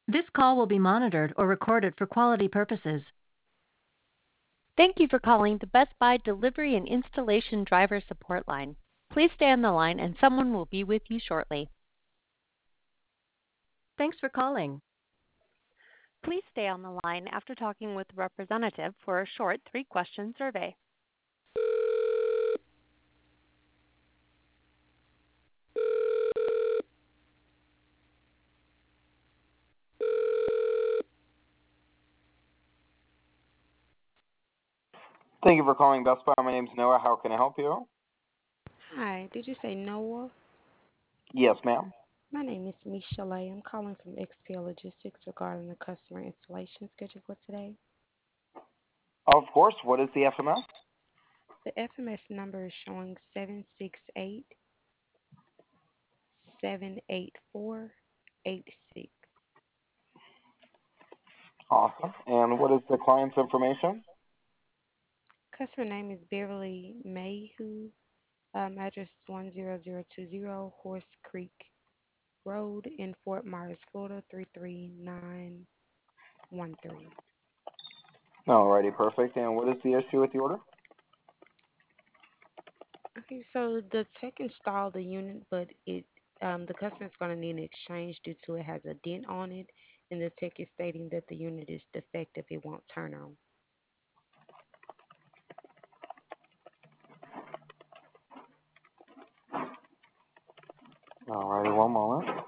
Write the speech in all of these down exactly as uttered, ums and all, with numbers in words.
This call will be monitored or recorded for quality purposes. Thank you for calling the Best Buy Delivery and Installation Driver Support Line. Please stay on the line and someone will be with you shortly. Thanks for calling. Please stay on the line after talking with a representative for a short three-question survey. Thank you for calling Best Buy. My name is Noah. How can I help you? Hi, did you say Noah? Yes, ma'am. My name is Michelle. I'm calling from X P L Logistics regarding the customer installation schedule for today. Of course. What is the F M S? The F M S number is showing seven six eight, seven eight four, eight six. Awesome. And what is the client's information? Customer name is Beverly Mayhew. Um, address is one zero zero two zero Horse Creek Road in Fort Myers, Florida, three three nine one three. Alrighty, perfect. And what is the issue with the order? Okay, so the tech installed the unit, but it um, the customer is going to need an exchange due to it has a dent on it, and the tech is stating that the unit is defective. It won't turn on. Alrighty, one moment.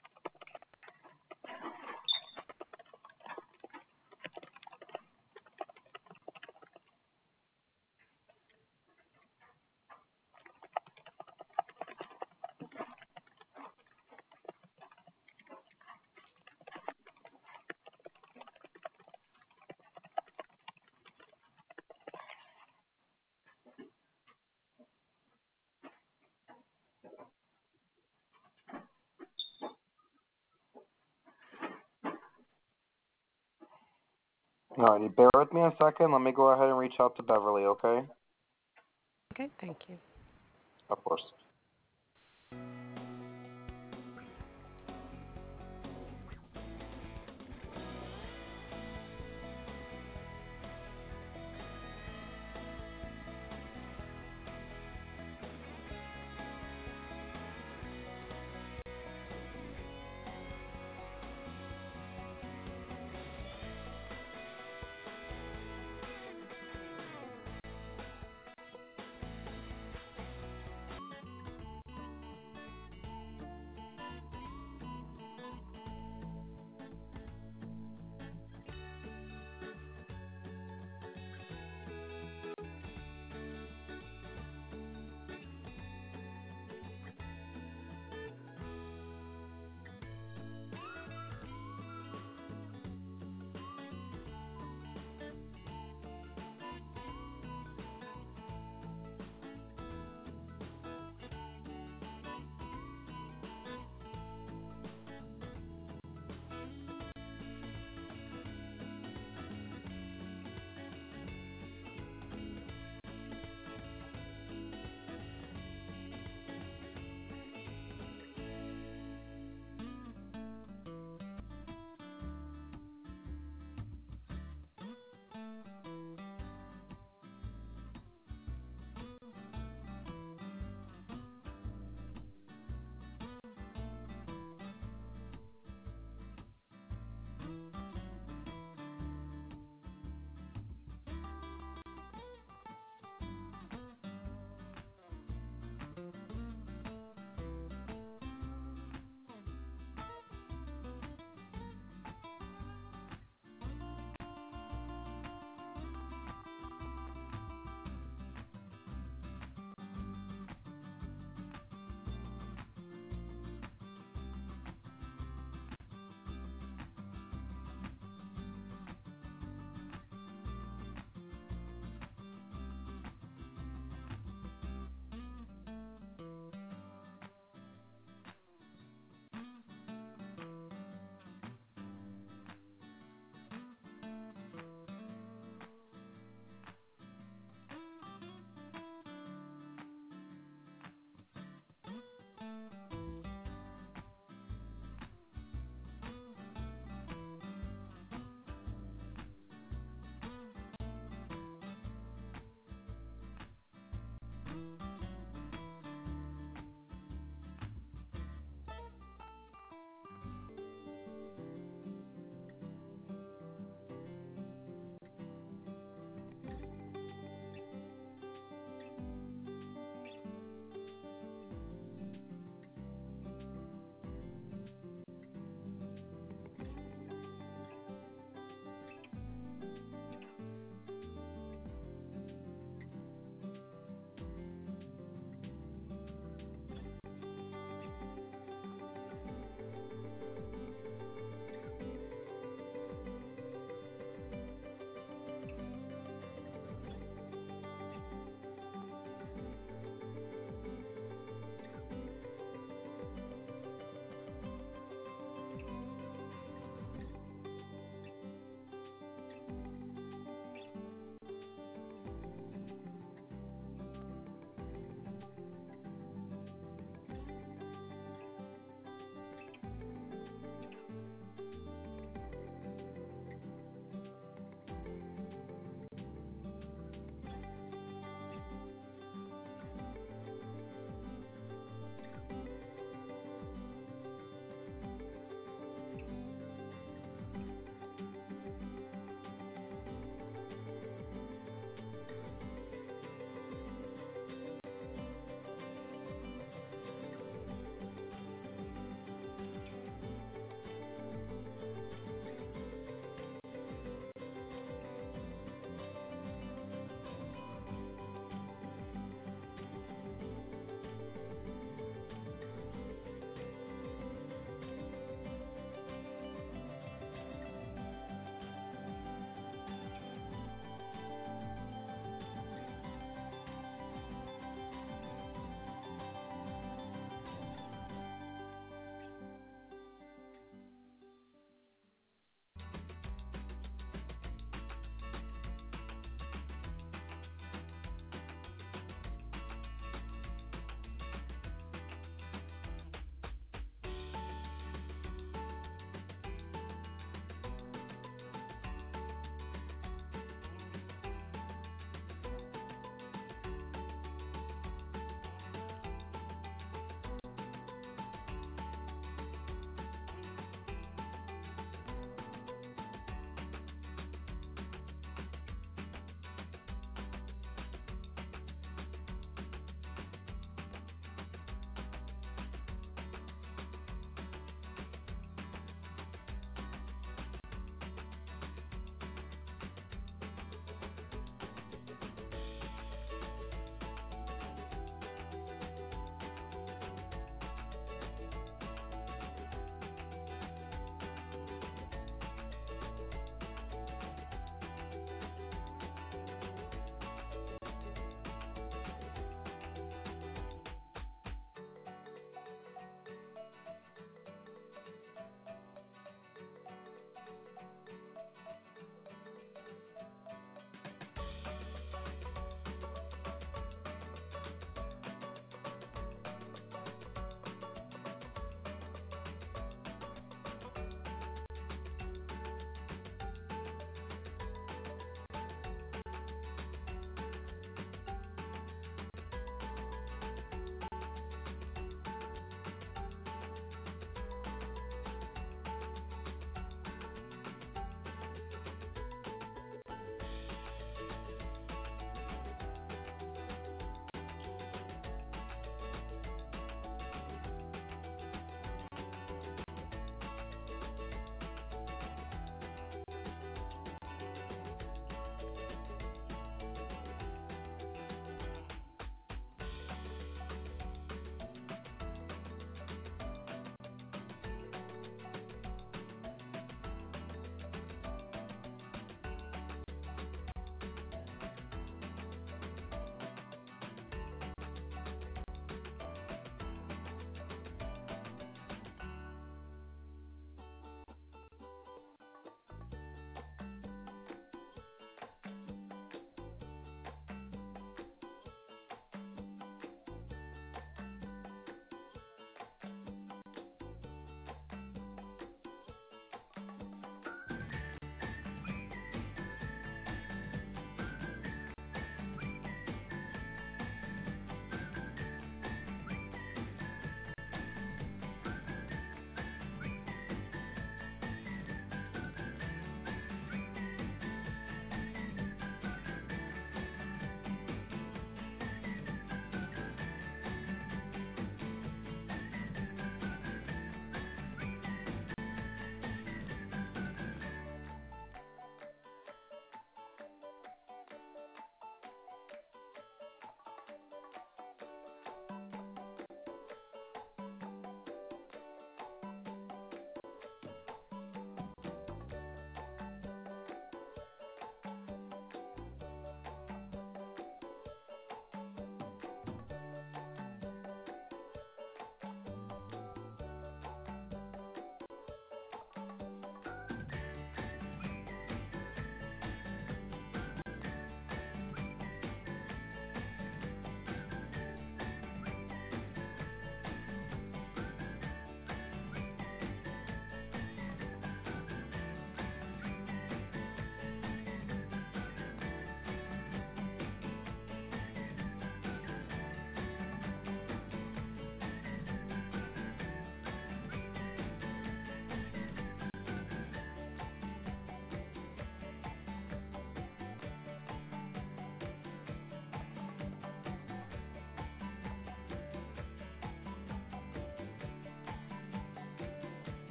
Alrighty, bear with me a second. Let me go ahead and reach out to Beverly, okay? Okay, thank you. Of course.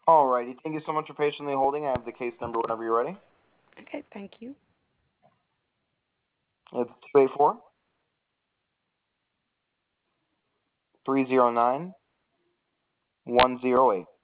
Alrighty, thank you so much for patiently holding. I have the case number whenever you're ready. Okay, thank you. It's two eight four, three zero nine, one zero eight.